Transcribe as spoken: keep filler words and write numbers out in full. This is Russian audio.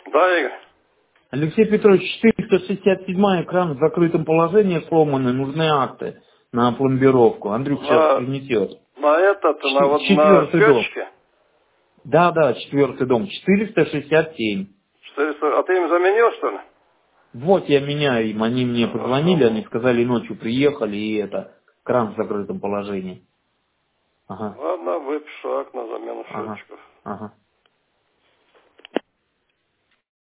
Да, Игорь. Алексей Петрович, четыреста шестьдесят седьмой экран в закрытом положении сломаны, нужны акты на пломбировку. Андрюх сейчас На, принесет. на этот, на, вот, на Четвертый дом. счетчике? Да, да, четвертый дом. четыреста шестьдесят семь. четыреста, а ты им заменил, что ли? Вот я меняю им, они мне позвонили, Хорошо. они сказали, ночью приехали, и это, кран в закрытом положении. Ага, Ладно, выпишу акт на замену ага, счетчиков. ага.